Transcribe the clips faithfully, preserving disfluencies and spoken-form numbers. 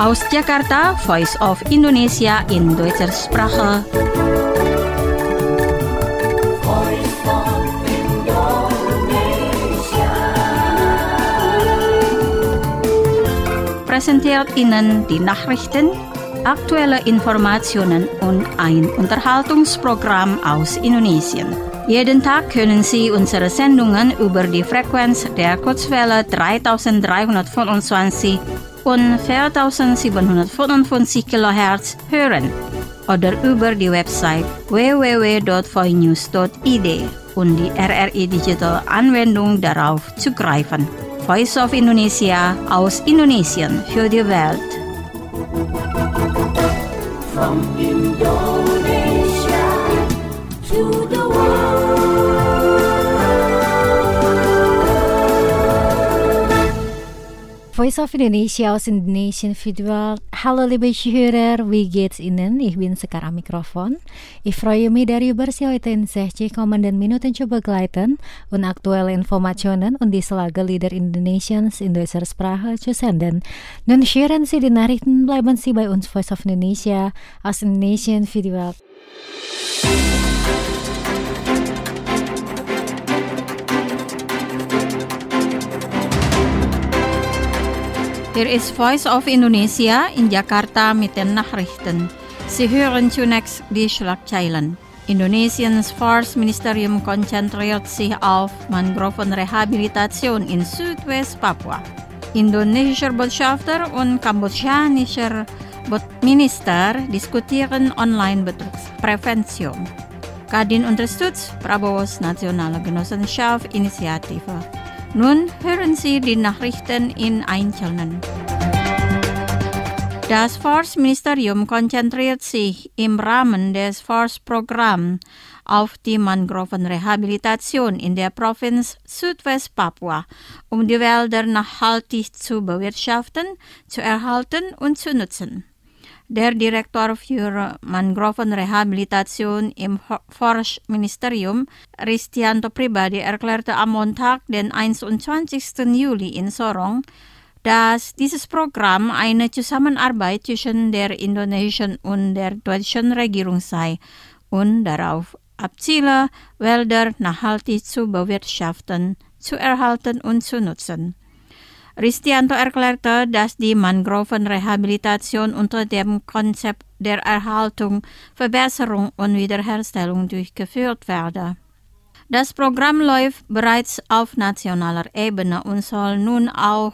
Aus Jakarta, Voice of Indonesia in Deutscher Sprache. Voice of Indonesia. Präsentiert Ihnen die Nachrichten, aktuelle Informationen und ein Unterhaltungsprogramm aus Indonesien. Jeden Tag können Sie unsere Sendungen über die Frequenz der Kurzwelle dreitausenddreihundertfünfundzwanzig und viertausendsiebenhundertfünfundfünfzig Kilohertz hören oder über die Website w w w punkt voinews punkt i d und die R R I Digital Anwendung darauf zugreifen. Voice of Indonesia aus Indonesien für die Welt. From Indonesia to the world. Voice of Indonesia aus Indonesian Virtual. Hallo liebe Zuhörer, wie geht's Ihnen? Ich bin Sekar am Mikrofon. Ich freue mich darüber, Sie heute in sechzig kommenden Minuten zu begleiten und aktuelle Informationen und die Lage Lieder Indonesiens in deutscher Sprache zu senden. Nun hören Sie die Nachrichten, bleiben Sie bei uns Voice of Indonesia aus Indonesian Virtual. Hier ist Voice of Indonesia in Jakarta mit den Nachrichten. Sie hören zunächst die Schlagzeilen. Indonesiens Forstministerium konzentriert sich auf Mangrovenrehabilitation in Südwest-Papua. Indonesischer Botschafter und kambodschanischer Minister diskutieren Online-Betrugsprävention. Kadin unterstützt Prabowo's Nationale Genossenschaft-Initiative. Nun hören Sie die Nachrichten in Einzelnen. Das Forstministerium konzentriert sich im Rahmen des Forstprogramms auf die Mangrovenrehabilitation in der Provinz Südwest-Papua, um die Wälder nachhaltig zu bewirtschaften, zu erhalten und zu nutzen. Der Direktor für Mangrovenrehabilitation im Forstministerium, Ristianto Pribadi, erklärte am Montag, den einundzwanzigsten Juli in Sorong, dass dieses Programm eine Zusammenarbeit zwischen der indonesischen und der deutschen Regierung sei und darauf abziele, Wälder nachhaltig zu bewirtschaften, zu erhalten und zu nutzen. Ristianto erklärte, dass die Mangrovenrehabilitation unter dem Konzept der Erhaltung, Verbesserung und Wiederherstellung durchgeführt werde. Das Programm läuft bereits auf nationaler Ebene und soll nun auch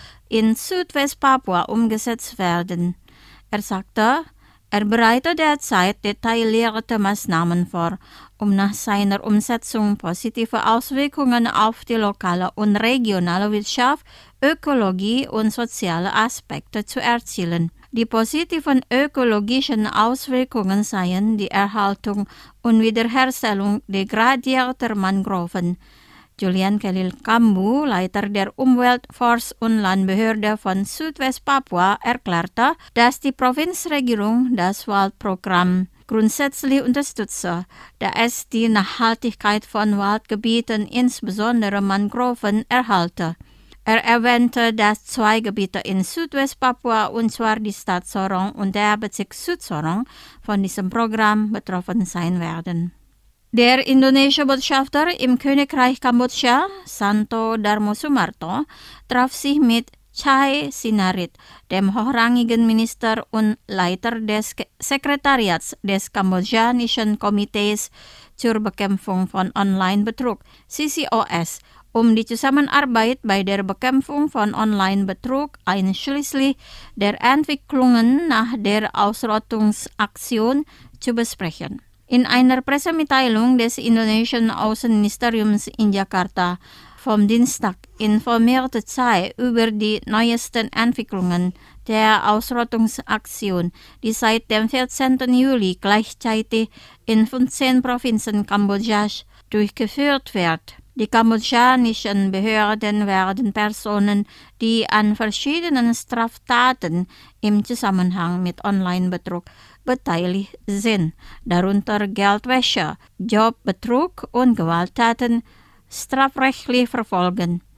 in Südwest-Papua umgesetzt werden. Er sagte, er bereitet derzeit detaillierte Maßnahmen vor, um nach seiner Umsetzung positive Auswirkungen auf die lokale und regionale Wirtschaft, Ökologie und soziale Aspekte zu erzielen. Die positiven ökologischen Auswirkungen seien die Erhaltung und Wiederherstellung degradierter Mangroven. Julian Khalil Kambu, Leiter der Umwelt-, Forst- und Landbehörde von Südwest-Papua, erklärte, dass die Provinzregierung das Waldprogramm grundsätzlich unterstütze, da es die Nachhaltigkeit von Waldgebieten, insbesondere Mangroven, erhalte. Er erwähnte, dass zwei Gebiete in Südwest-Papua, und zwar die Stadt Sorong und der Bezirk Südsorong, von diesem Programm betroffen sein werden. Der indonesische Botschafter im Königreich Kambodscha, Santo Darmo Sumarto, traf sich mit Chai Sinarit, dem hochrangigen Minister und Leiter des Sekretariats des Kambodschanischen Komitees zur Bekämpfung von Online-Betrug, C C O S, um die Zusammenarbeit bei der Bekämpfung von Online-Betrug einschließlich der Entwicklungen nach der Ausrottungsaktion zu besprechen. In einer Pressemitteilung des indonesischen Außenministeriums in Jakarta vom Dienstag informierte Chai über die neuesten Entwicklungen der Ausrottungsaktion, die seit dem vierzehnten Juli gleichzeitig in fünfzehn Provinzen Kambodschas durchgeführt wird. Die kambodschanischen Behörden werden Personen, die an verschiedenen Straftaten im Zusammenhang mit Online-Betrug beteiligt sind, darunter Geldwäsche, Jobbetrug und Gewalttaten, strafrechtlich verfolgen.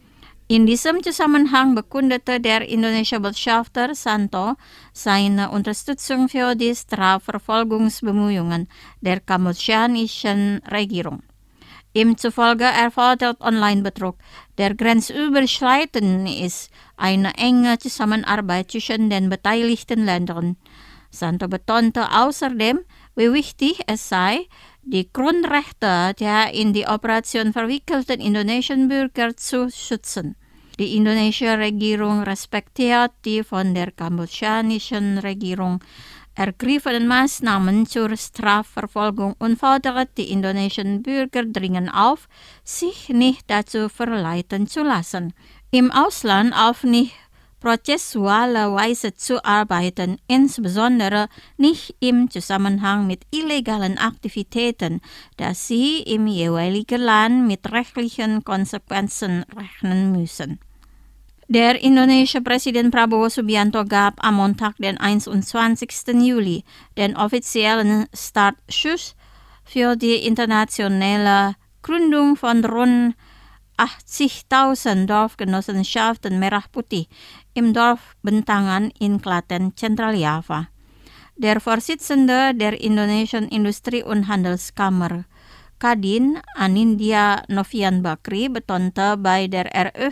In diesem Zusammenhang bekundete der indonesische Botschafter Santo seine Unterstützung für die Strafverfolgungsbemühungen der kambodschanischen Regierung. Ihm zufolge erfordert Online-Betrug, der grenzüberschreitend ist, eine enge Zusammenarbeit zwischen den beteiligten Ländern. Santo betonte außerdem, wie wichtig es sei, die Grundrechte der in die Operation verwickelten indonesischen Bürger zu schützen. Die indonesische Regierung respektiert die von der kambodschanischen Regierung ergriffenen Maßnahmen zur Strafverfolgung und fordert die indonesischen Bürger dringend auf, sich nicht dazu verleiten zu lassen, im Ausland auf nicht prozessuale Weise zu arbeiten, insbesondere nicht im Zusammenhang mit illegalen Aktivitäten, da sie im jeweiligen Land mit rechtlichen Konsequenzen rechnen müssen. Der indonesische Präsident Prabowo Subianto gab am Montag, den einundzwanzigsten Juli, den offiziellen Startschuss für die internationale Gründung von rund achtzigtausend Dorfgenossenschaften Merah Putih im Dorf Bentangan in Klaten, Zentraljava. Der Vorsitzende der Indonesischen Industrie- und Handelskammer Kadin, Anindya Novian Bakri, betonte bei der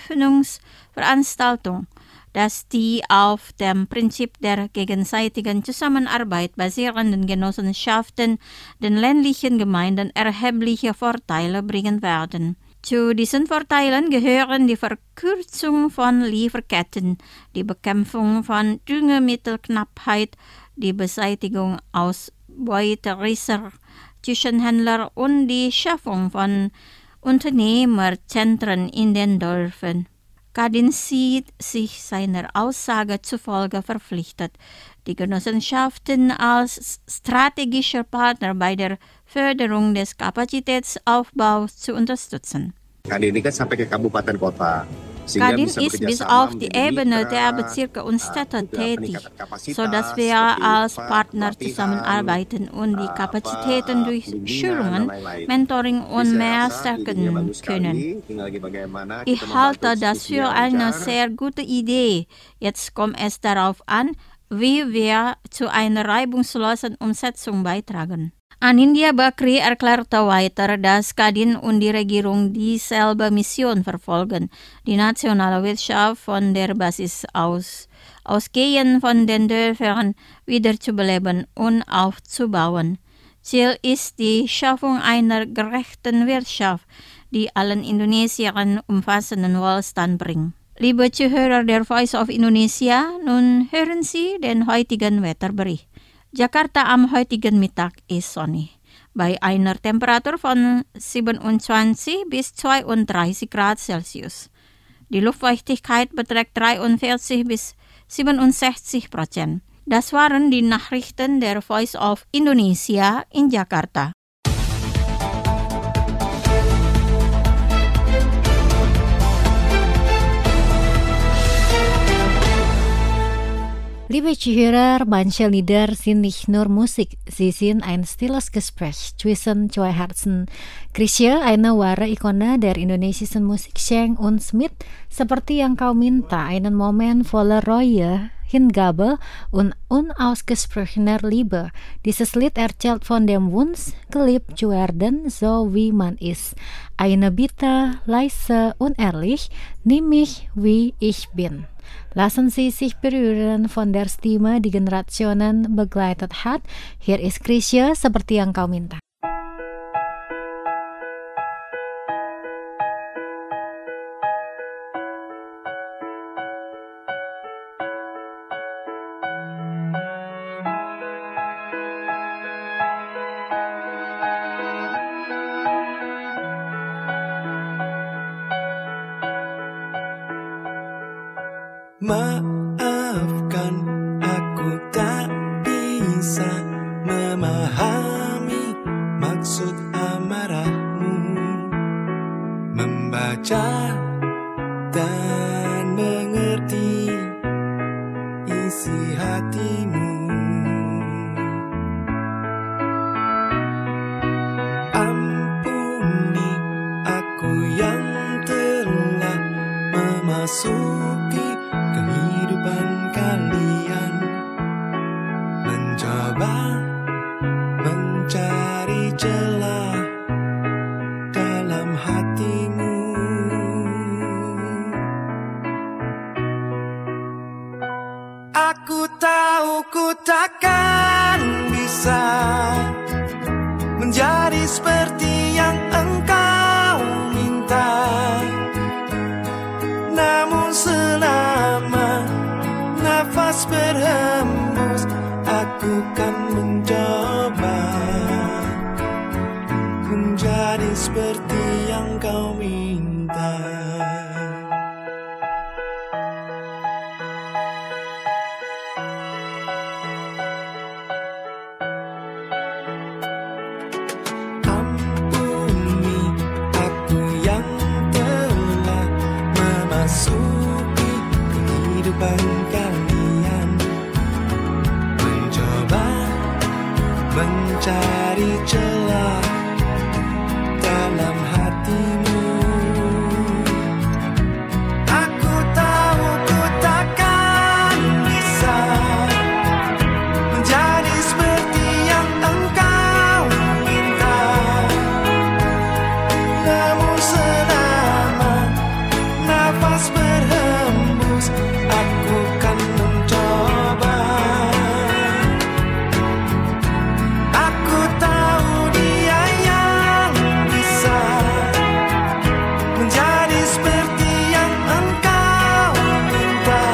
Eröffnungsveranstaltung, dass die auf dem Prinzip der gegenseitigen Zusammenarbeit basierenden Genossenschaften den ländlichen Gemeinden erhebliche Vorteile bringen werden. Zu diesen Vorteilen gehören die Verkürzung von Lieferketten, die Bekämpfung von Düngemittelknappheit, die Beseitigung ausbeuterischer Zwischenhändler und die Schaffung von Unternehmerzentren in den Dörfern. Kadin sieht sich seiner Aussage zufolge verpflichtet, die Genossenschaften als strategischer Partner bei der Förderung des Kapazitätsaufbaus zu unterstützen. Kadin ini kan sampai ke kabupaten kota. Kadin ist bis auf die Ebene der Bezirke und Städte tätig, sodass wir als Partner zusammenarbeiten und die Kapazitäten durch Schulungen, Mentoring und mehr stärken können. Ich halte das für eine sehr gute Idee. Jetzt kommt es darauf an, wie wir zu einer reibungslosen Umsetzung beitragen. Anindya Bakri erklärte weiter, dass Kadin und die Regierung dieselbe Mission verfolgen, die nationale Wirtschaft von der Basis aus ausgehend von den Dörfern wiederzubeleben und aufzubauen. Ziel ist die Schaffung einer gerechten Wirtschaft, die allen Indonesiern umfassenden Wohlstand bringt. Liebe Zuhörer der Voice of Indonesia, nun hören Sie den heutigen Wetterbericht. Jakarta am heutigen Mittag ist sonnig, bei einer Temperatur von siebenundzwanzig bis zweiunddreißig Grad Celsius. Die Luftfeuchtigkeit beträgt dreiundvierzig bis siebenundsechzig Prozent. Das waren die Nachrichten der Voice of Indonesia in Jakarta. Liebe Zuhörer, manche Lieder sind nicht nur Musik, sie sind ein stilles Gespräch zwischen zwei Herzen. Chrisye, eine wahre Ikone der indonesischen Musikszene und Smith, seperti yang kau minta, einen Moment voller Reue, Hingabe und unausgesprochener Liebe. Dieses Lied erzählt von dem Wunsch, geliebt zu werden, so wie man ist. Eine Bitte, leise und ehrlich, nimm mich, wie ich bin. Lassen Sie sich berühren von der Stimme, die Generationen begleitet hat. Hier ist Chrisye, seperti yang kau minta. Maafkan, aku tak bisa memahami maksud amarahmu, membaca dan mengerti isi hatimu. Ampuni aku yang telah memahami memasuki kehidupan kalian, mencoba mencari celah dalam hatimu. Aku tahu ku takkan bisa menjadi seperti yang engkau minta, namun selama nafas berhembus, aku kan mencoba menjadi seperti yang kau minta. Kalian mencoba mencari celah dalam hatimu. Aku tahu ku takkan bisa menjadi seperti yang engkau minta, namun selama nafas berhembus, aku kan mencoba. Aku tahu Dia yang bisa menjadi seperti yang engkau minta,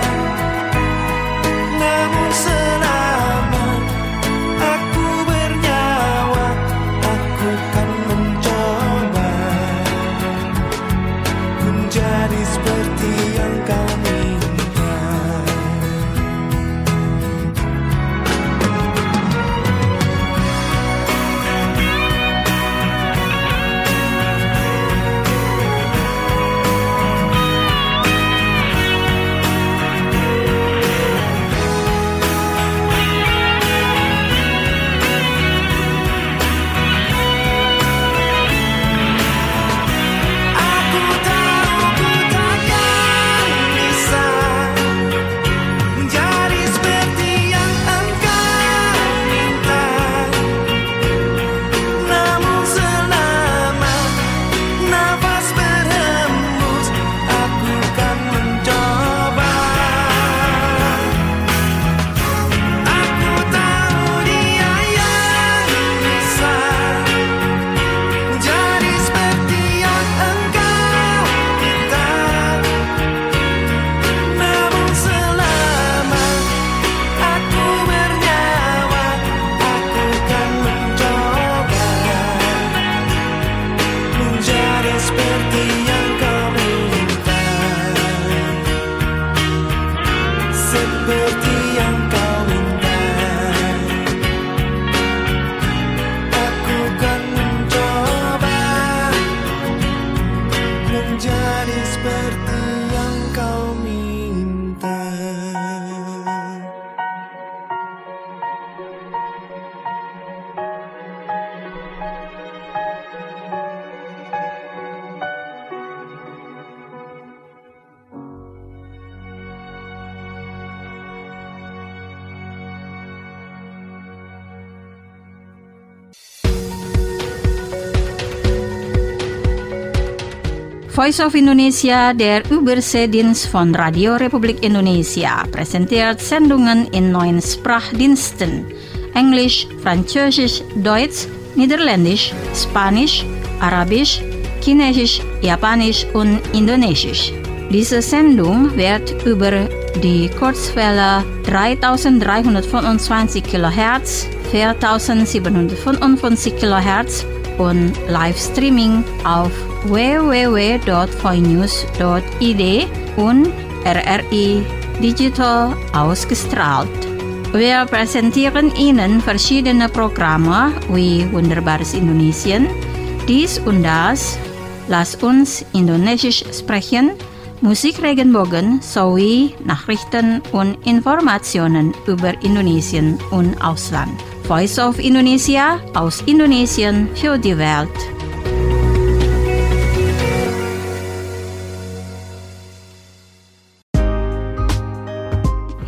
namun selama aku bernyawa, aku kan mencoba menjadi seperti yang kau minta. Aku tahu ku takkan bisa menjadi seperti yang engkau minta, namun selama nafas berhembus, aku kan mencoba. Aku tahu Dia yang bisa menjadi seperti yang engkau minta, namun selama aku bernyawa, aku kan mencoba menjadi seperti yang kau minta, seperti yang kau minta. Aku kan mencoba menjadi seperti yang kau minta. Voice of Indonesia, der Überseedienst von Radio Republik Indonesia, präsentiert Sendungen in neun Sprachdiensten: Englisch, Französisch, Deutsch, Niederländisch, Spanisch, Arabisch, Chinesisch, Japanisch und Indonesisch. Diese Sendung wird über die Kurzwelle dreitausenddreihundertfünfundzwanzig Kilohertz, viertausendsiebenhundertfünfundfünfzig Kilohertz und Livestreaming auf w w w punkt voinews punkt i d und R R I Digital ausgestrahlt. Wir präsentieren Ihnen verschiedene Programme wie Wunderbares Indonesien, dies und das, Lass uns Indonesisch sprechen, Musik Regenbogen sowie Nachrichten und Informationen über Indonesien und Ausland. Voice of Indonesia aus Indonesien für die Welt.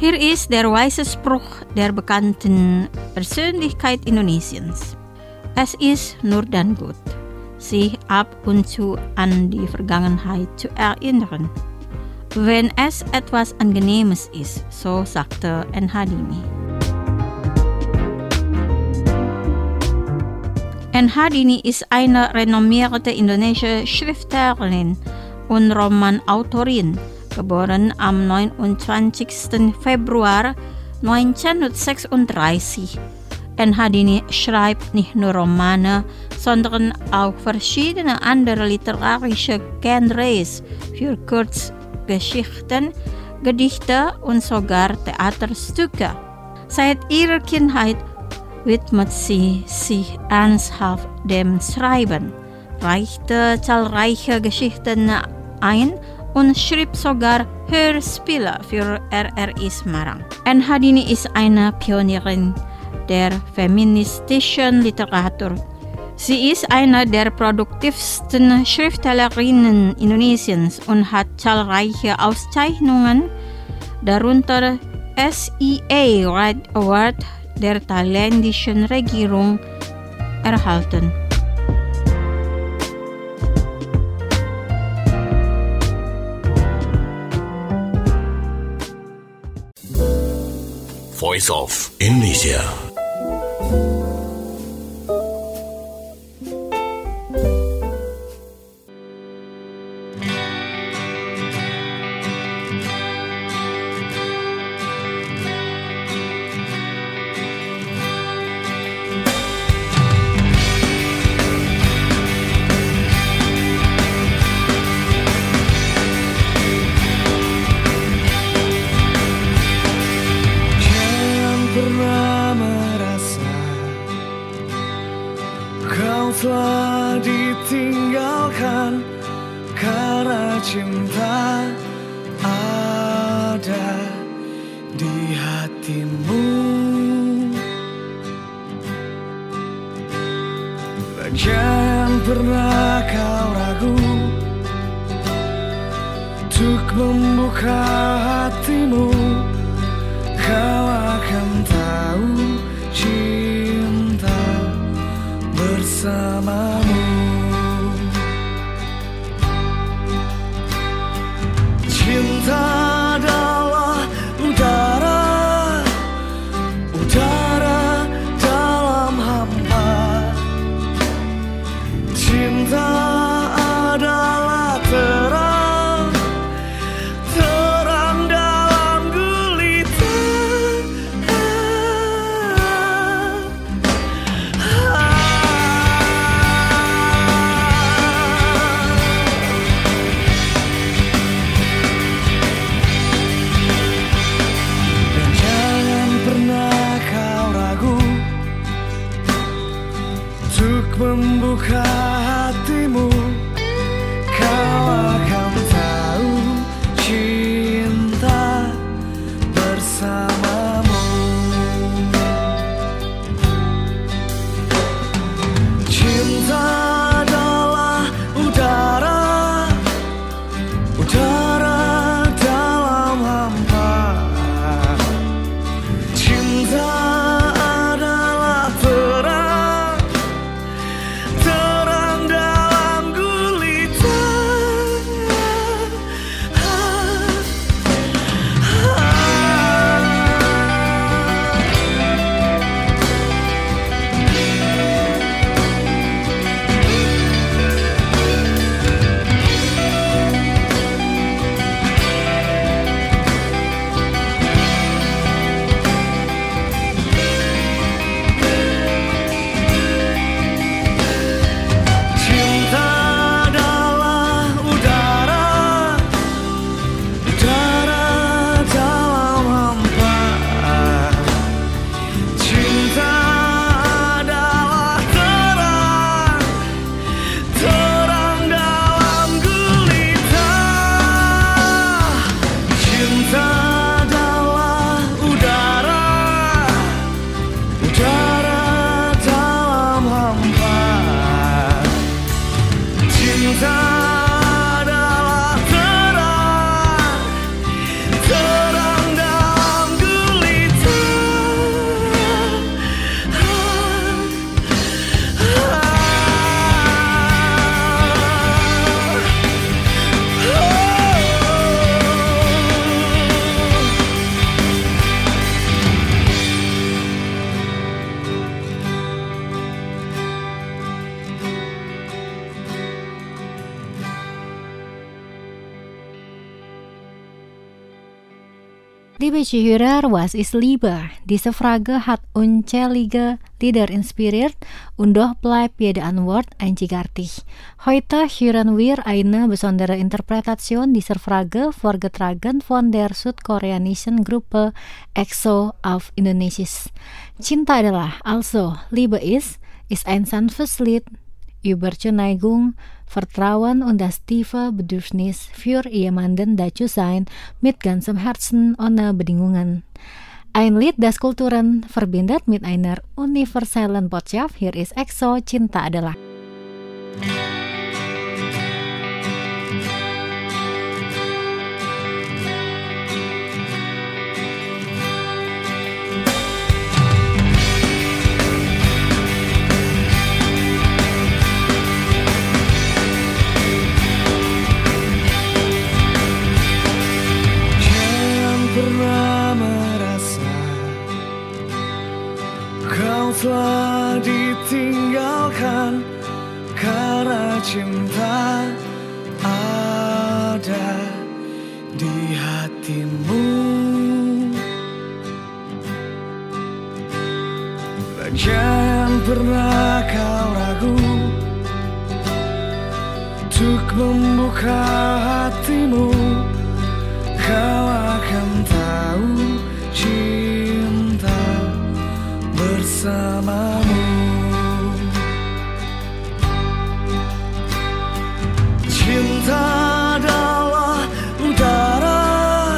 Hier ist der weise Spruch der bekannten Persönlichkeit Indonesiens. Es ist nur dann gut, sich ab und zu an die Vergangenheit zu erinnern. Wenn es etwas Angenehmes ist, so sagte Enhardini. Enhardini ist eine renommierte indonesische Schriftstellerin und Romanautorin, geboren am neunundzwanzigsten Februar neunzehnhundertsechsunddreißig. Enhardini schreibt nicht nur Romane, sondern auch verschiedene andere literarische Genres für Kurzgeschichten, Gedichte und sogar Theaterstücke. Seit ihrer Kindheit widmet sie sich ernsthaft dem Schreiben, reichte zahlreiche Geschichten ein und schrieb sogar Hörspiele für R R I Semarang. Enhardini ist eine Pionierin der feministischen Literatur. Sie ist eine der produktivsten Schriftstellerinnen Indonesiens und hat zahlreiche Auszeichnungen, darunter S I A Write Award der thailändischen Regierung, erhalten. Voice of Indonesia. Telah ditinggalkan karena cinta ada di hatimu. Jangan pernah kau ragu untuk membuka hatimu. Kau akan tahu cinta bersamamu. Cinta adalah udara, udara dalam hampa. Cinta adalah terang, terang dalam gulita. Dan jangan pernah kau ragu untuk membuka hatimu. Kau akan tahu cinta bersamamu. Cinta adalah udara, udara dalam hampa. Cinta adalah terang, terang Liebe Zuhörer, was ist Liebe? Diese Frage hat unzählige Lieder inspiriert und doch bleibt jede Antwort einzigartig. Heute hören wir eine besondere Interpretation dieser Frage, vorgetragen von der südkoreanischen Gruppe EXO auf Indonesisch. Cinta adalah, also Liebe ist, ist ein sanftes Lied über Zuneigung, Vertrauen und das tiefe Bedürfnis für jemanden da zu sein mit ganzem Herzen ohne Bedingungen. Ein Lied, das Kulturen verbindet mit einer universellen Botschaft. Hier ist EXO, Cinta adalah. Telah ditinggalkan karena cinta ada di hatimu. Dan jangan pernah kau ragu untuk membuka hatimu. Kau akan tahu cinta bersamamu. Cinta adalah udara,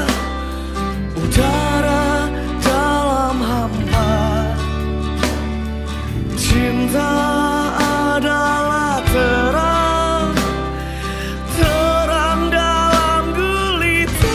udara dalam hampa. Cinta adalah terang, terang dalam gulita.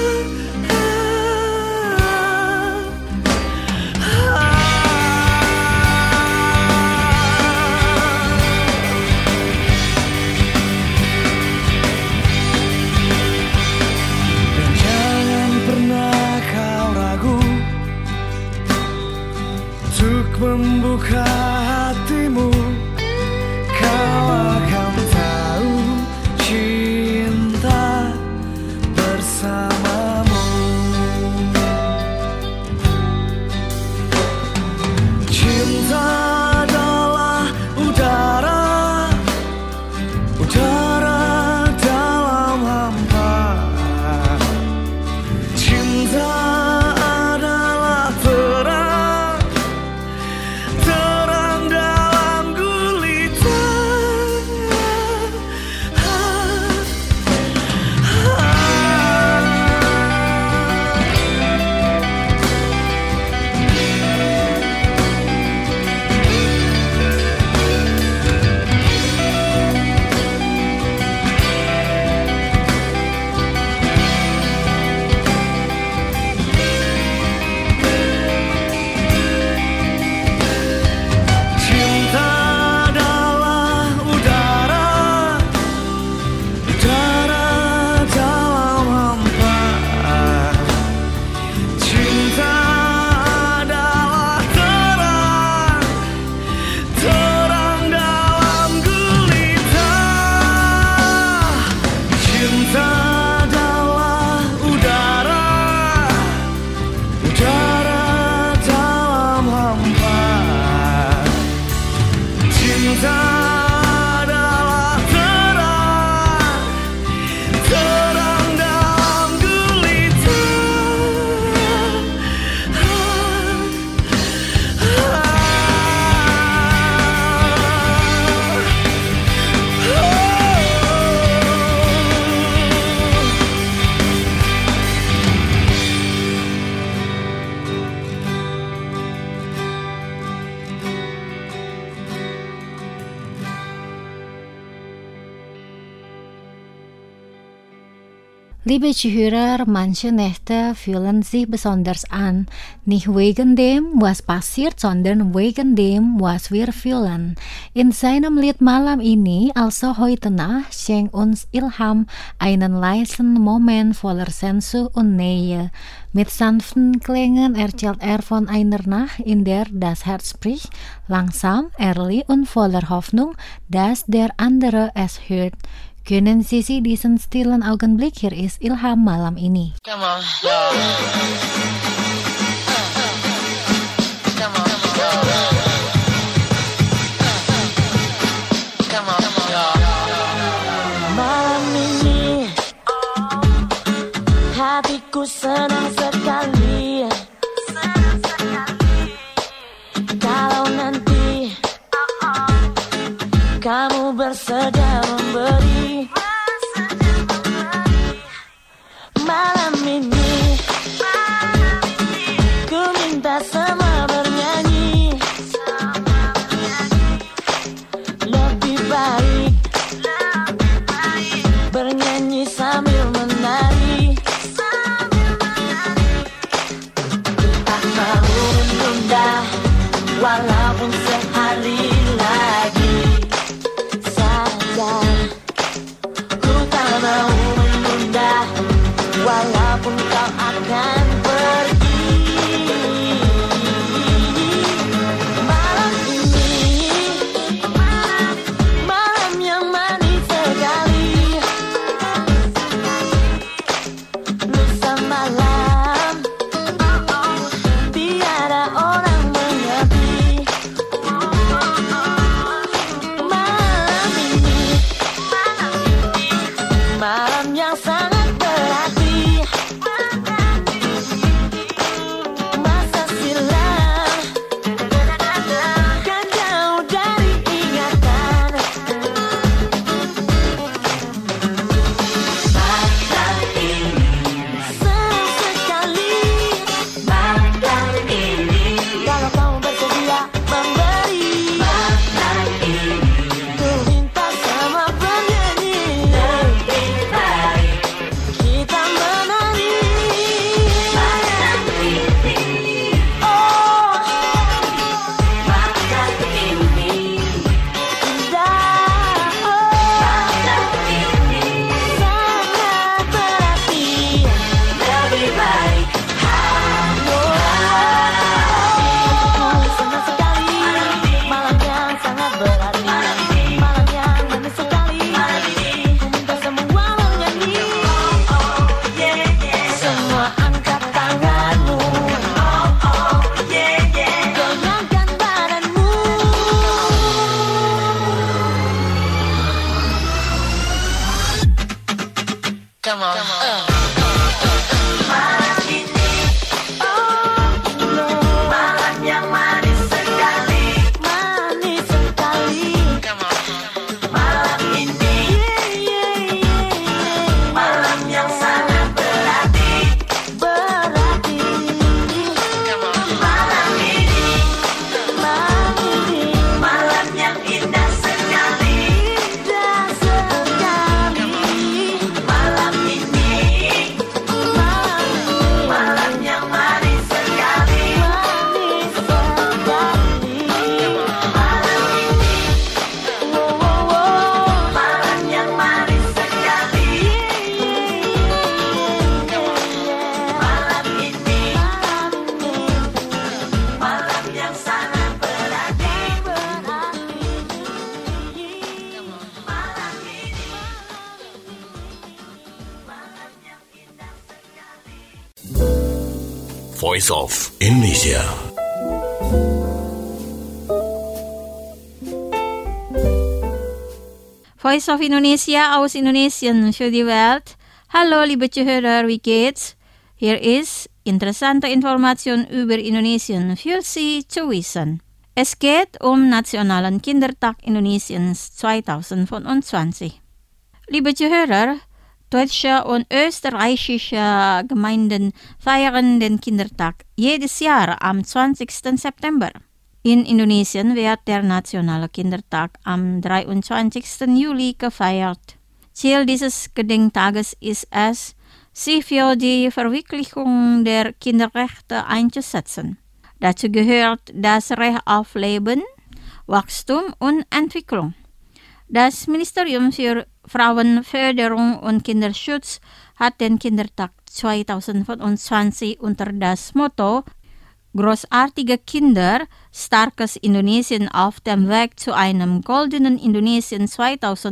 Membuka hatimu, kau akan tahu cinta bersamamu. Cinta adalah udara, udara dalam hampa. Cinta adalah terang, terang dalam gulita. Cinta adalah udara, udara dalam hampa. Cinta adalah terang, terang dalam gulita. Cinta adalah udara, udara dalam hampa. Cinta adalah terang, terang dalam gulita. Liebe Zuhörer, manche Nächte fühlen sich besonders an. Nicht wegen dem, was passiert, sondern wegen dem, was wir fühlen. In seinem Lied malam ini, also heute Nacht, schenkt uns Ilham einen leisen Moment voller Sehnsucht und Nähe. Mit sanften Klängen erzählt er von einer Nacht, in der das Herz spricht, langsam, ehrlich und voller Hoffnung, dass der andere es hört. Kunnen Sisi diesen stilen Augenblick, hier is Ilham malam ini. Come on, y'all. Come on, y'all. Come on, y'all. Malam ini hatiku senang sekali. Kalau nanti kamu bersedia memberi. Malam ini ku minta semua bernyanyi. Lebih baik bernyanyi sambil menari. Tak mau menunda walaupun sehari lagi saja. Ku tak mau menunda walaupun kau akan pergi. Malam ini malam yang manis sekali. Lusa malam tiada orang mengerti. Malam ini malam yang sangat berarti. Masa silam kan jauh dari ingatan. Malam ini senang sekali. Malam ini kalau kamu bersedia memberi. Malam ini ku minta sama bernyanyi. Lebih baik kita menari. Malam ini oh malam ini indah. Oh malam ini sangat berarti. Lebih baik senang sekali. Malam yang sangat berarti. Malam yang manis sekali. Ku minta semua bernyanyi. Semua angkat tanganmu. Goyangkan badanmu. Come on. Malam ini oh malam yang manis sekali. Manis sekali. Malam ini malam yang sangat berarti. Berarti. Malam ini malam ini malam yang indah sekali. Indah sekali. Malam ini malam malam yang manis sekali. Manis sekali. Malam ini wow wow wow malam yang manis sekali. Malam ini malam yang sangat berarti. Berarti. Malam ini malam yang indah sekali. Voice of Indonesia. Voice of Indonesia aus Indonesien für die Welt. Hallo liebe Zuhörer, wie geht's? Hier ist interessante Information über Indonesien für Sie zu wissen. Es geht um Nationalen Kindertag Indonesiens zwanzig fünfundzwanzig. Liebe Zuhörer, deutsche und österreichische Gemeinden feiern den Kindertag jedes Jahr am zwanzigsten September. In Indonesien wird der Nationale Kindertag am dreiundzwanzigsten Juli gefeiert. Ziel dieses Gedenktages ist es, sich für die Verwirklichung der Kinderrechte einzusetzen. Dazu gehört das Recht auf Leben, Wachstum und Entwicklung. Das Ministerium für Frauenförderung und Kinderschutz hat den Kindertag zwanzig fünfundzwanzig unter das Motto Großartige Kinder, starkes Indonesien auf dem Weg zu einem goldenen Indonesien zwanzig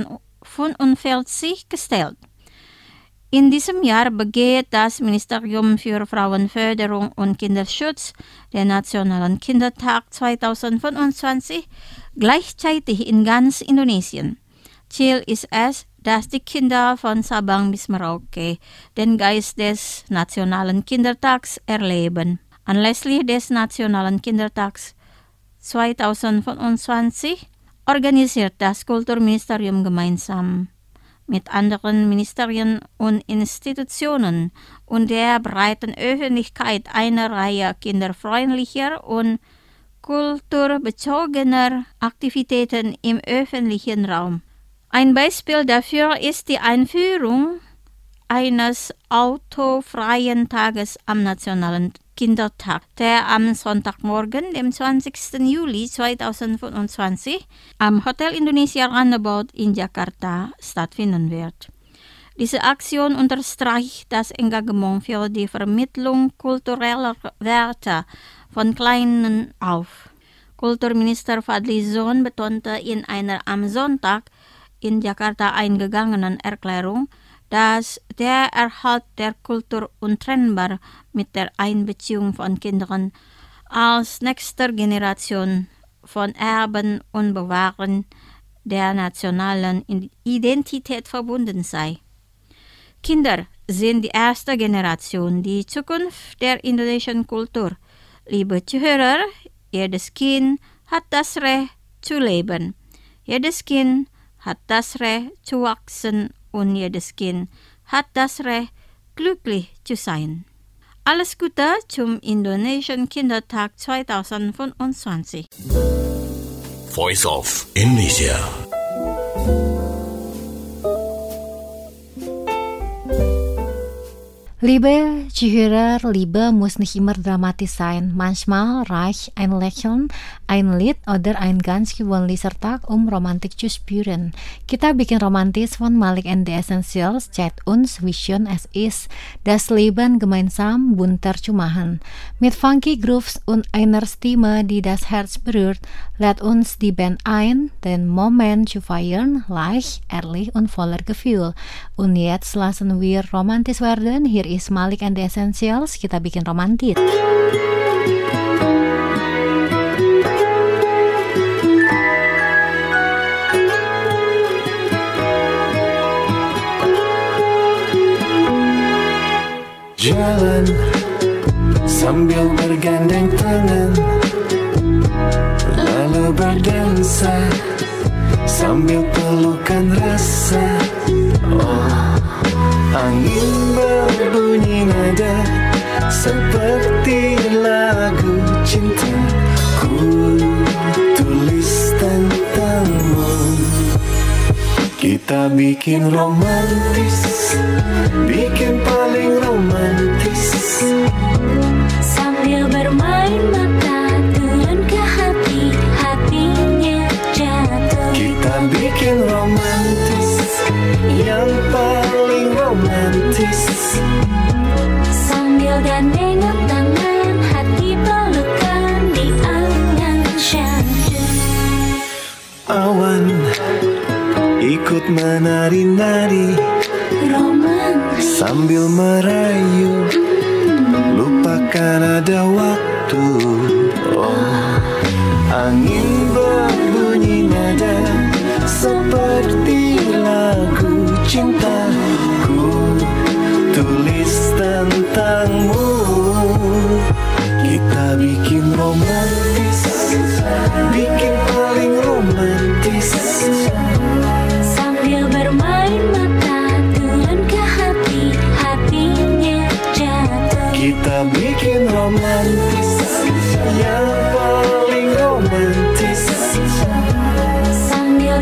vijfenveertig gesteld. In diesem Jahr begeht das Ministerium für Frauenförderung und Kinderschutz den Nationalen Kindertag zwanzig fünfundzwanzig gleichzeitig in ganz Indonesien. Ziel ist es, dass die Kinder von Sabang bis Merauke den Geist des Nationalen Kindertags erleben. Anlässlich des Nationalen Kindertags zwanzig fünfundzwanzig organisiert das Kulturministerium gemeinsam mit anderen Ministerien und Institutionen und der breiten Öffentlichkeit eine Reihe kinderfreundlicher und kulturbezogener Aktivitäten im öffentlichen Raum. Ein Beispiel dafür ist die Einführung eines autofreien Tages am Nationalen Kindertag, der am Sonntagmorgen, dem zwanzigsten Juli zweitausendfünfundzwanzig, am Hotel Indonesia Runabout in Jakarta stattfinden wird. Diese Aktion unterstreicht das Engagement für die Vermittlung kultureller Werte von Kleinen auf. Kulturminister Fadlizon betonte in einer am Sonntag in Jakarta eingegangenen Erklärung, dass der Erhalt der Kultur untrennbar mit der Einbeziehung von Kindern als nächster Generation von Erben und Bewahren der nationalen Identität verbunden sei. Kinder sind die erste Generation, die Zukunft der indonesischen Kultur. Liebe Zuhörer, jedes Kind hat das Recht zu leben. Jedes Kind hat das Recht zu wachsen und jedes Kind hat das Recht, glücklich zu sein. Alles Gute zum Indonesian Kindertag zwanzig fünfundzwanzig. Voice of Indonesia. Liebe Zuhörer, Liebe muss nicht immer dramatisch sein. Manchmal reicht ein Lächeln, ein Lied oder ein ganz gewöhnlicher Tag, um Romantik zu spüren. Kita bikin romantis von Malik and the Essentials zeigt uns, wie schön es ist, das Leben gemeinsam bunter zu machen. Mit funky Grooves und einer Stimme, die das Herz berührt, lädt uns die Band ein, den Moment zu feiern, leicht, ehrlich und voller Gefühl. Und jetzt lassen wir romantis werden. Hier ist Malik and the Essentials, kita bikin romantis. Jalan sambil bergandeng tangan, lalu berdansa sambil pelukan rasa. Oh, angin berbunyi nada seperti lagu cinta. Ku tulis tentangmu. Kita bikin romantis, bikin paling romantis. Sambil bermain mata turun ke hati, hatinya jatuh. Kita bikin romantis, yang paling romantis. Sambil gandengan tangan, hati pelukan di angan syahdu. Awan ikut menari-nari, Romantis sambil merayu, lupakan ada waktu. Oh, angin berbunyi nada seperti lagu cinta. Ku tulis tentangmu. Kita bikin romantis, bikin paling romantis. sambil bermain mata turun ke hati, hatinya jatuh. Kita bikin romantis, yang paling romantis. Sambil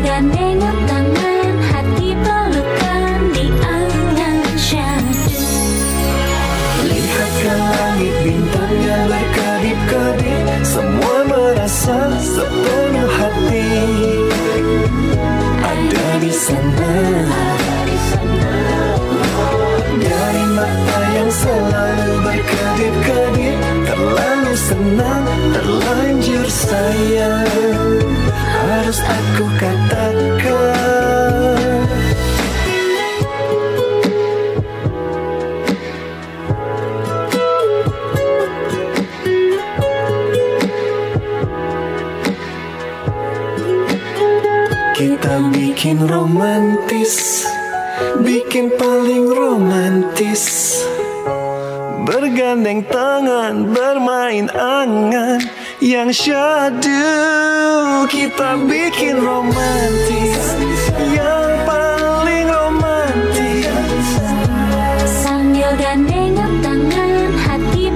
bikin romantis, bikin paling romantis. Bergandeng tangan, bermain angan yang syadu. Kita bikin romantis, yang paling romantis. Sambil gandengan tangan, hati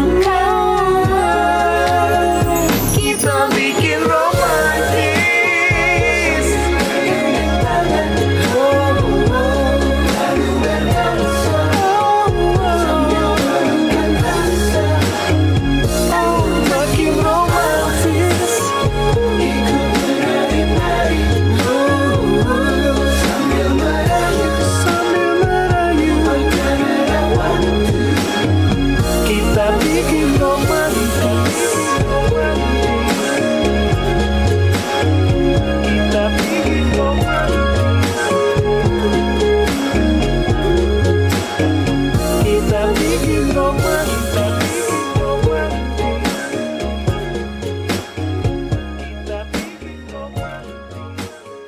pelukan. Kita bikin romantis. Oh, oh, oh. Makin romantis. Sambil merayu, sambil merayu. Kita bikin romantis. Kita bikin romantis. Kita bikin romantis. Kita bikin romantis.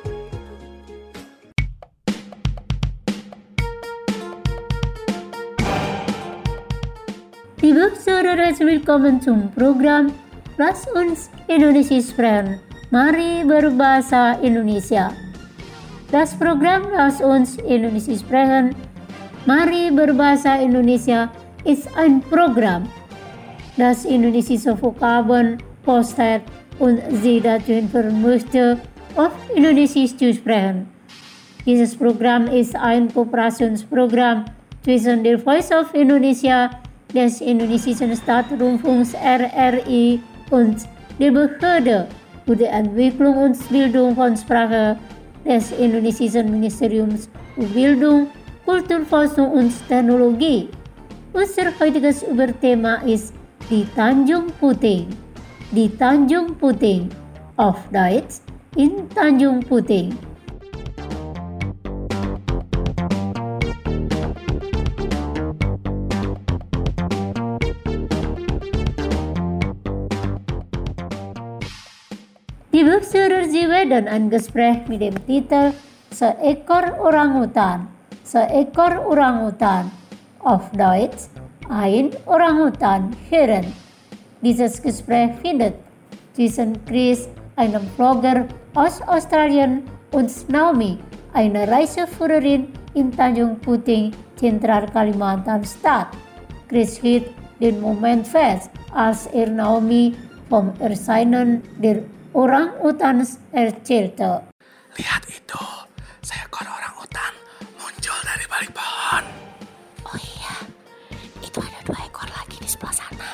Liebe Saudara, willkommen zum Programm Lass uns Indonesisch sprechen. Mari berbahasa Indonesia. Das Programm Lass uns Indonesisch sprechen. Mari berbahasa Indonesia ist ein Programm, das indonesische Vokabeln postet und Sie dazu informieren möchte, auf Indonesisch zu sprechen. Dieses Programm ist ein Kooperationsprogramm zwischen der Voice of Indonesia, des indonesischen Staatsrundfunks R R I und der Behörde für die Entwicklung und Bildung von Sprache des indonesischen Ministeriums für Bildung, Kulturforschung und Technologie. Unser heutiges Überthema ist die Tanjung Puting. Die Tanjung Puting, auf Deutsch in Tanjung Puting. Liebe Hörer, Sie werden ein Gespräch mit dem Titel Seekor Orangutan. Seekor Orangutan, auf Deutsch ein Orangutan hören. Dieses Gespräch findet zwischen Chris, einem Vlogger aus Australien, und Naomi, eine Reiseführerin in Tanjung Puting, Zentral Kalimantan statt. Chris hielt den Moment fest, als er Naomi vom Erscheinen der Orang-Utans erzählte. Lihat itu, seekor orangutan muncul dari balik pohon. Oh iya, itu ada dua ekor lagi di sebelah sana.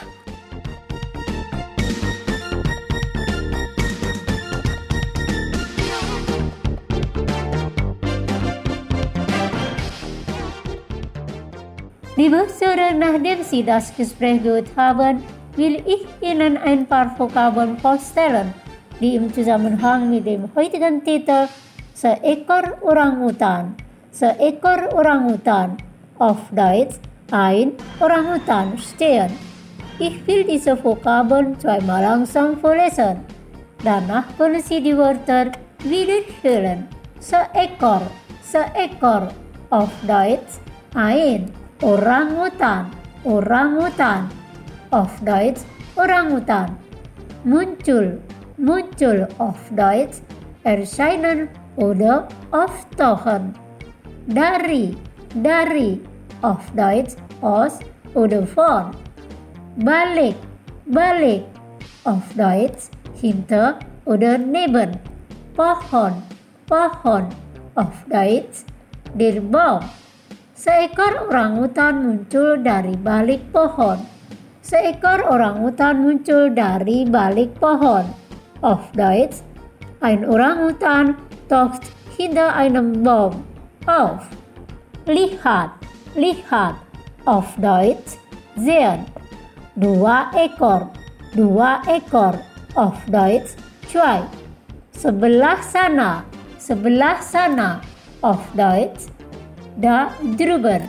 Liebe Hörer, nachdem Sie das Gespräch gehört haben, will ich Ihnen ein paar Vokabeln vorstellen, die im Zusammenhang mit dem heutigen Titel Seekor Orangutan. Seekor Orangutan, auf Deutsch ein Orangutan stehen. Ich will diese Vokabeln zweimal langsam vorlesen. Danach können Sie die Wörter wiederholen. Seekor, seekor, auf Deutsch ein Orangutan, orangutan, auf Deutsch Orangutan. Muncul, muncul, auf Deutsch erscheinen oder auftauchen. Dari, dari, auf Deutsch aus oder von. Balik, balik, auf Deutsch hinter oder neben. Pohon, pohon, auf Deutsch der Baum. Seekor orangutan muncul dari balik pohon. Seekor orangutan muncul dari balik pohon. Auf Deutsch, ein Orangutan taucht hinter einem Baum auf. Lihat, lihat, auf Deutsch sehen. Dua ekor, dua ekor, auf Deutsch zwei. Sebelah sana, sebelah sana, auf Deutsch da drüber.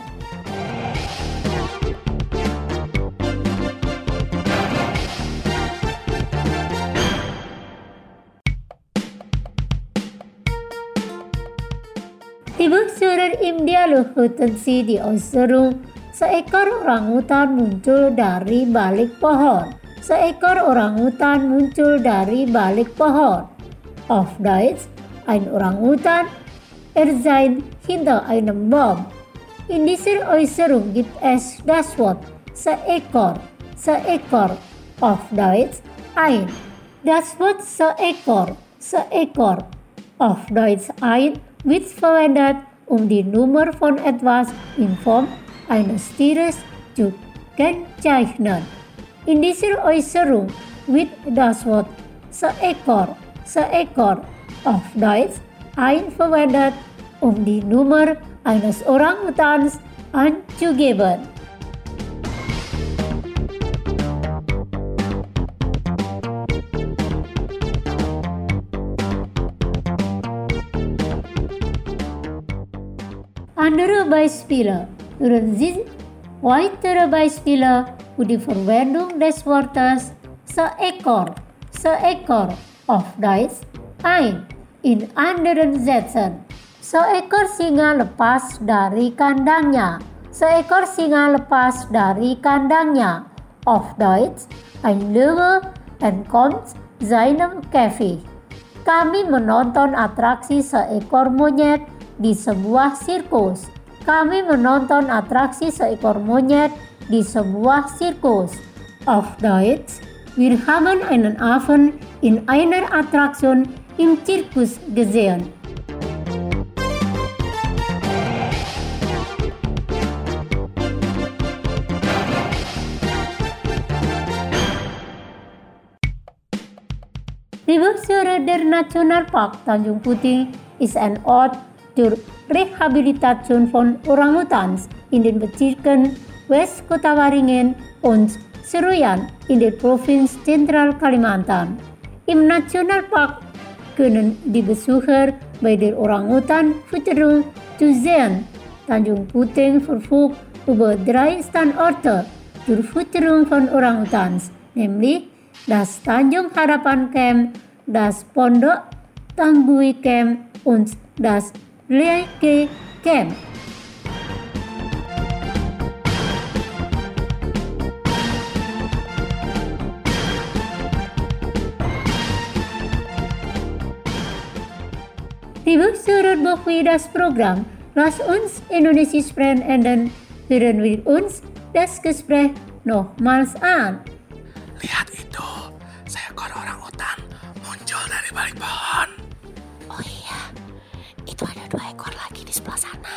Tiba surat im dialog hutansi di Oserung, seekor orangutan muncul dari balik pohon. Seekor orangutan muncul dari balik pohon. Auf Deutsch, ein Orangutan erscheint hinter einem Baum. In dieser Äußerung gibt es das Wort seekor, seekor, auf Deutsch ein. Das Wort seekor, seekor, auf Deutsch ein, wird verwendet, um die Nummer von etwas in Form eines Tieres zu kennzeichnen. In dieser Äußerung wird das Wort seekor, seekor, auf Deutsch ein verwendet, um die Nummer eines Orangutans anzugeben. Andere Beispiele. Hören Sie weitere Beispiele für die Verwendung des Wortes seekor, seekor, auf Deutsch ein, in anderen Sätzen. Seekor singa lepas dari kandangnya. Seekor singa lepas dari kandangnya. Auf Deutsch, ein Löwe entkommt seinem Käfig. Kami menonton atraksi seekor monyet di sebuah sirkus. Kami menonton atraksi seekor monyet di sebuah sirkus. Auf Deutsch, wir haben einen Affen in einer Attraktion im Zirkus gesehen. Riviera der Nationalpark Tanjung Puting ist ein Ort zur Rehabilitation von Orangutans in den Bezirken Westkota Waringin und Seruyan in der Provinz Zentral Kalimantan. Im Nationalpark können die Besucher bei der Orangutan-Fütterung zusehen. Tanjung Puting verfügt über drei Standorte zur Fütterung von Orangutans, nämlich das Tanjung Harapan Camp, das Pondok Tanggui Camp und das Leke Camp. Liebe Zuhörer, bevor das Programm Lass uns Indonesia sprechen enden, hören wir uns das Gespräch nochmals an. Lihat itu, seekor orangutan muncul dari balik pohon. Oh iya, itu ada dua ekor lagi di sebelah sana.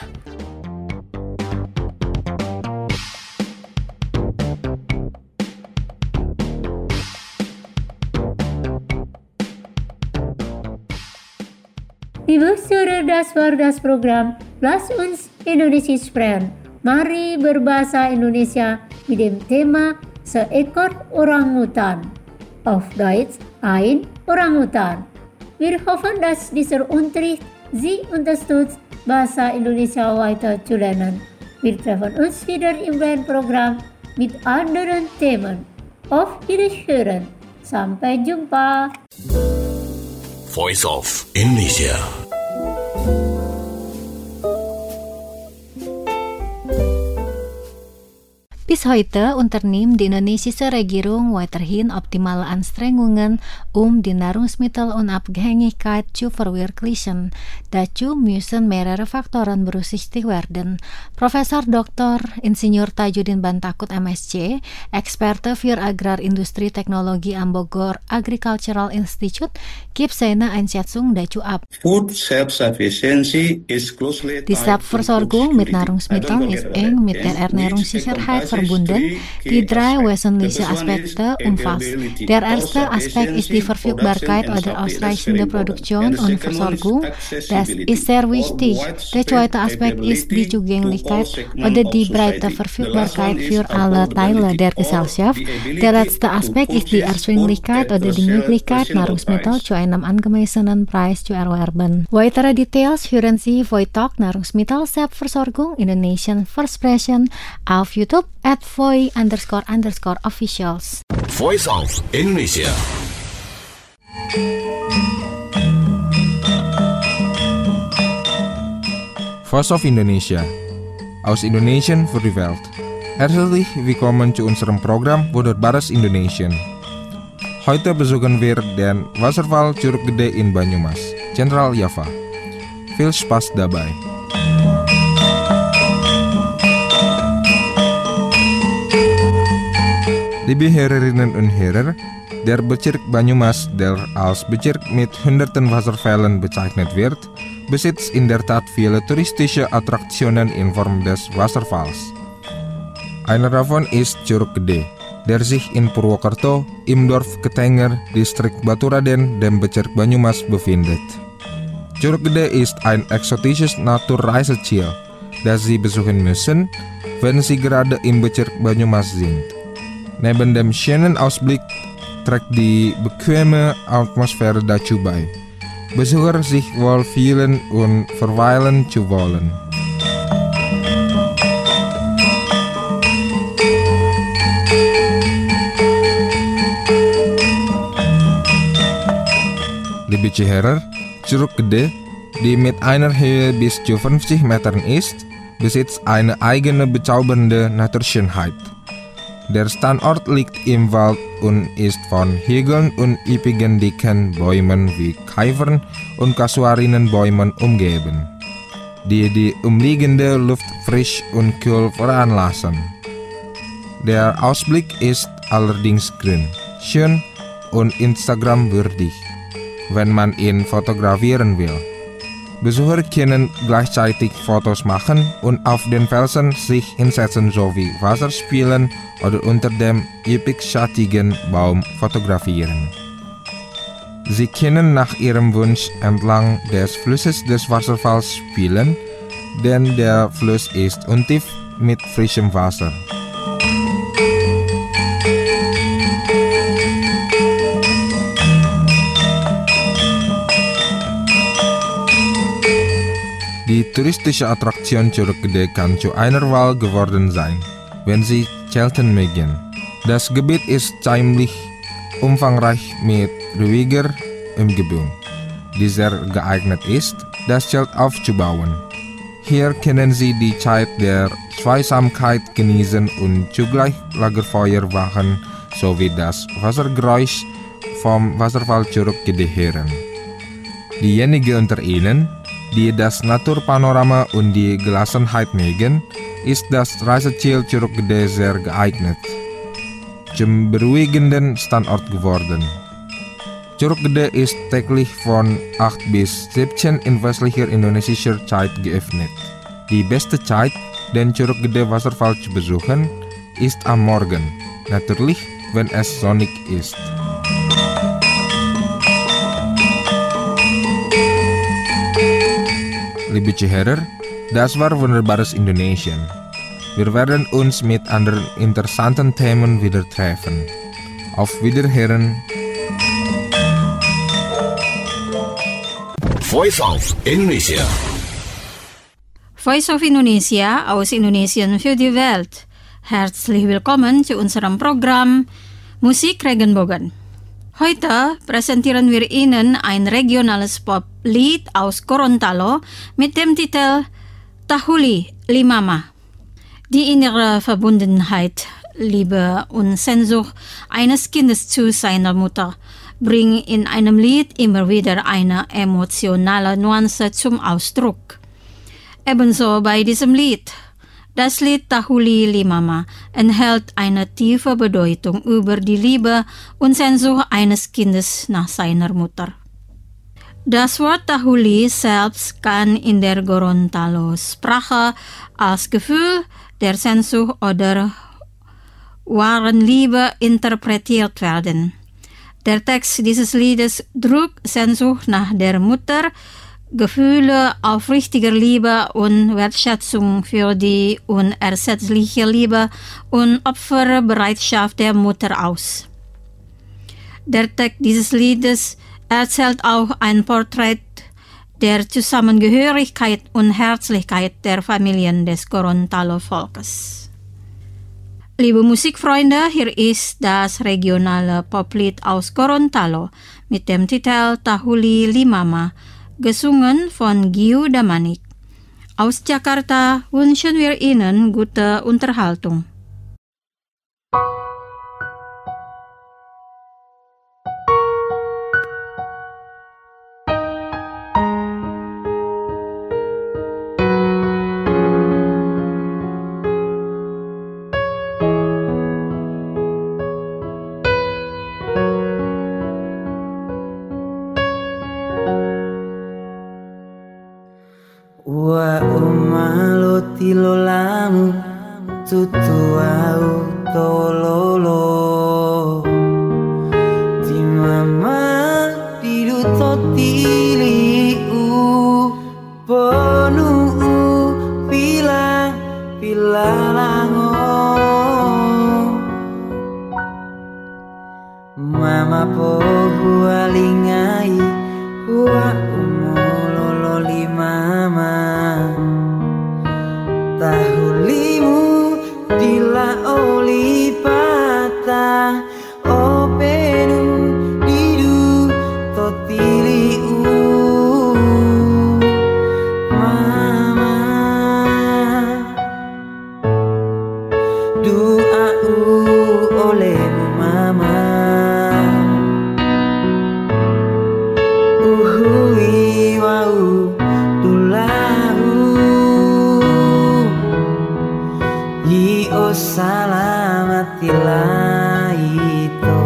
Liebe Zuhörer, das war das Programm Lass uns Indonesia sprechen. Mari berbahasa Indonesia mit dem Thema seekor Orangutan. Auf Deutsch ein Orangutan. Wir hoffen, dass dieser Unterricht Sie unterstützt, Bahasa Indonesia weiter zu lernen. Wir treffen uns wieder im neuen Programm mit anderen Themen. Auf Wiederhören. Sampai jumpa. Voice of Indonesia. Bis heute unternimmt die indonesische Regierung weiterhin optimale Anstrengungen, um die Nahrungsmittelunabhängigkeit zu verwirklichen. Dazu müssen mehrere Faktoren berücksichtigt werden. Profesor Doktor Insinyur Tajudin Bantakut M S C, Experte für Agrarindustrie Teknologi am Bogor Agricultural Institute, gibt seine Einschätzung dazu ab. Food self-sufficiency is closely Die Selbstversorgung mit Nahrungsmitteln ist eng mit der Ernährungssicherheit verbunden. Die drei wesentliche Aspekte umfasst. Der erste Aspekt ist die Verfügbarkeit oder ausreichende Produktion und Versorgung. Das ist sehr wichtig. Der zweite Aspekt ist die Zugänglichkeit oder die breite Verfügbarkeit für alle Teile der Gesellschaft. Der letzte Aspekt ist die Erschwinglichkeit oder die Möglichkeit, Nahrungsmittel zu einem angemessenen Preis zu erwerben. Weitere Details hören Sie Voi Talk Nahrungsmittel Selbstversorgung Indonesian Versprechen auf YouTube at Voi underscore underscore officials. Voice of Indonesia. Voice of Indonesia, aus Indonesian voor de wereld. Herzlich willkommen zu unserem Programm Wonderbares Indonesian. Heute besuchen wir den Wasserfall Curug Gede in Banyumas, Central Java. Viel Spaß dabei. Liebe Hörerinnen und Hörer, der Bezirk Banyumas, der als Bezirk mit hunderten Wasserfällen bezeichnet wird, besitzt in der Tat viele touristische Attraktionen in Form des Wasserfalls. Einer davon ist Curug Gede, der sich in Purwokerto im Dorf Ketenger, Distrik Baturaden, dem Bezirk Banyumas befindet. Curug Gede ist ein exotisches Naturreiseziel, das Sie besuchen müssen, wenn Sie gerade im Bezirk Banyumas sind. Neben dem schönen Ausblick trägt die bequeme Atmosphäre dazu bei, Besucher sich wohlfühlen und verweilen zu wollen. Liebe Zuhörer, Curug Gede, die mit einer Höhe bis zu fünfzig Metern ist, besitzt eine eigene bezaubernde Naturschönheit. Der Standort liegt im Wald und ist von Hügeln und üppigen dicken Bäumen wie Kiefern und Kasuarinenbäumen umgeben, die die umliegende Luft frisch und kühl veranlassen. Der Ausblick ist allerdings grün, schön und Instagram-würdig, wenn man ihn fotografieren will. Besucher können gleichzeitig Fotos machen und auf den Felsen sich hinsetzen sowie Wasser spielen oder unter dem üppig schattigen Baum fotografieren. Sie können nach ihrem Wunsch entlang des Flusses des Wasserfalls spielen, denn der Fluss ist untief mit frischem Wasser. Die touristische Attraktion Curug Gede kann zu einer Wahl geworden sein, wenn Sie zelten mögen. Das Gebiet ist ziemlich umfangreich mit ruhiger Umgebung, die sehr geeignet ist, das Zelt aufzubauen. Hier können Sie die Zeit der Zweisamkeit genießen und zugleich Lagerfeuer wachen sowie das Wassergeräusch vom Wasserfall Curug Gede hören. Diejenigen unter Ihnen, die das Naturpanorama und die Gelassenheit mögen, ist das Reiseziel Curug Gede sehr geeignet. Zum beruhigenden Standort geworden. Curug Gede ist täglich von acht bis siebzehn in westlicher indonesischer Zeit geöffnet. Die beste Zeit, den Curug Gede Wasserfall zu besuchen, ist am Morgen, natürlich, wenn es sonnig ist. Liebe Zuhörer, das war Wunderbares Indonesien. Wir werden uns mit anderen interessanten Themen wieder treffen. Auf Wiederhören. Voice of Indonesia. Voice of Indonesia aus Indonesien für die Welt. Herzlich willkommen zu unserem Programm Musik Regenbogen. Heute präsentieren wir Ihnen ein regionales Poplied aus Gorontalo mit dem Titel Tahuli Limama. Die innere Verbundenheit, Liebe und Sehnsucht eines Kindes zu seiner Mutter bringen in einem Lied immer wieder eine emotionale Nuance zum Ausdruck. Ebenso bei diesem Lied. Das Lied Tahuli Limama enthält eine tiefe Bedeutung über die Liebe und Sehnsucht eines Kindes nach seiner Mutter. Das Wort Tahuli selbst kann in der Gorontalo-Sprache als Gefühl der Sehnsucht oder wahren Liebe interpretiert werden. Der Text dieses Liedes drückt Sehnsucht nach der Mutter, Gefühle aufrichtiger Liebe und Wertschätzung für die unersetzliche Liebe und Opferbereitschaft der Mutter aus. Der Text dieses Liedes erzählt auch ein Porträt der Zusammengehörigkeit und Herzlichkeit der Familien des Gorontalo-Volkes. Liebe Musikfreunde, hier ist das regionale Poplied aus Gorontalo mit dem Titel Tahuli Limama, gesungen von Giu Damanik. Aus Jakarta wünschen wir Ihnen gute Unterhaltung. Wa umalo tilolamu tutu au tololo di mama tidu totili u ponu pila pila lango mama pohu alingai wa umolo mama tahulimu dila oli pata openu didu totili u mama doa u olehmu mama uhui wau salamatilah itu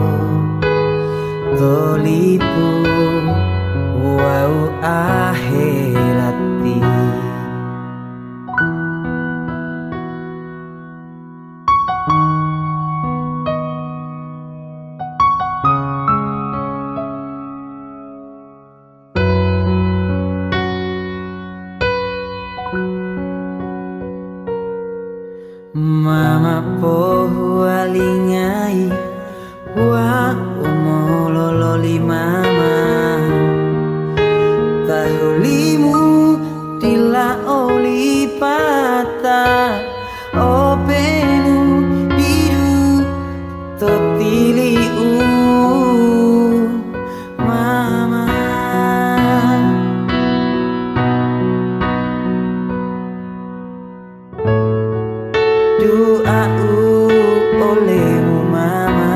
tolipu wau akhirati mama pohu alingai wa umolololi mama tahulimu dila oli pata openu biru totili u mama doa olehmu mama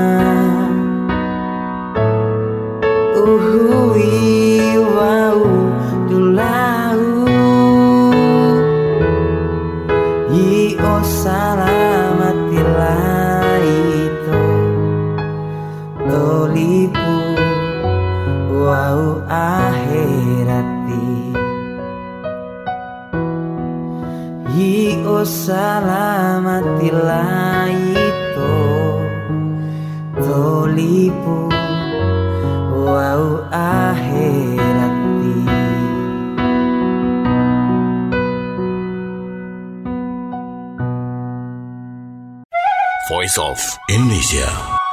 uhui wau dulau yi o salamatilah itu tolipu wau akhirati yi o salamatilah itu tolipu wau akhirati Voice of Indonesia.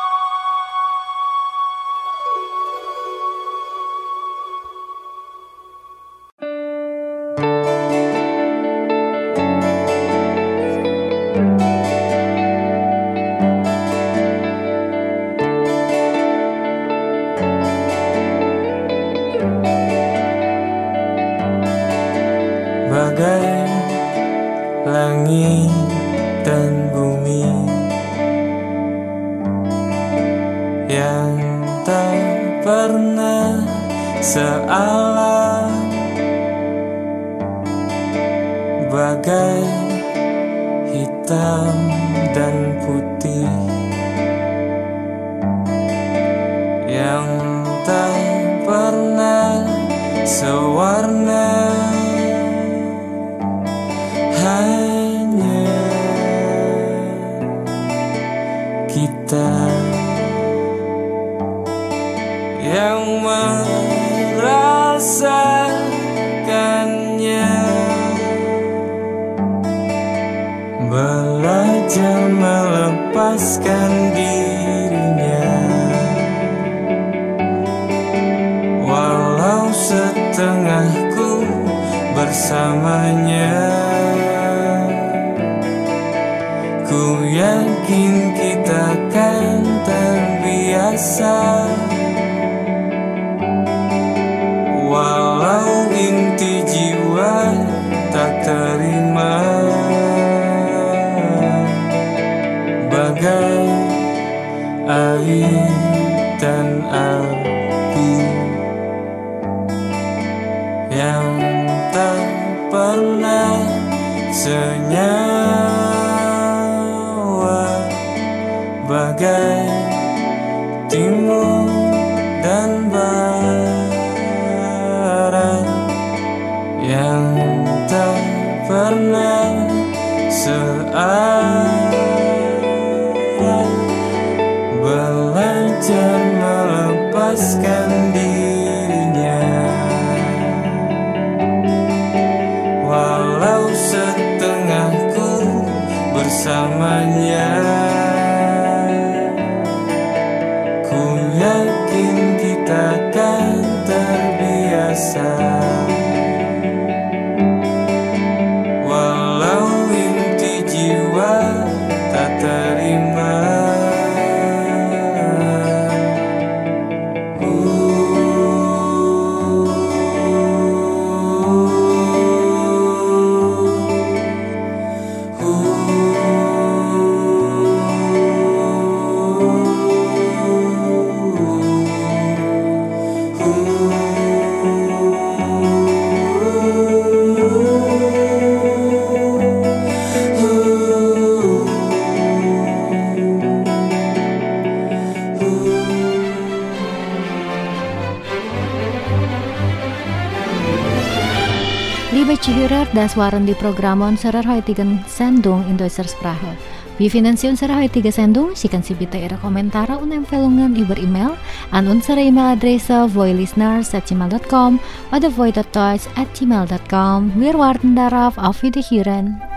Bagai langit dan bumi yang tak pernah sealam, bagai hitam dan putih yang tak pernah sewarna. Hanya kita yang merasakannya, belajar melepaskan dirinya, walau setengahku bersamanya. Ku yakin kita kan terbiasa, walau inti jiwa tak langit dan api yang tak pernah senyawa, bagai timur dan barat yang tak pernah searah, belajar melepaskan dirinya, walau setengahku bersamanya. Ku yakin kita akan terbiasa, walau inti jiwa tak terima. Liebe Zuhörer, das waren die Programme unserer heutigen Sendung in deutscher Sprache. Wir finden Sie unsere heutige Sendung. Schicken Sie bitte Ihre Kommentare und Empfehlungen über E-Mail an unsere E-Mail-Adresse voilisteners at gmail dot com oder voi dot deutsch at gmail dot com. Wir warten darauf. Auf Wiederhören.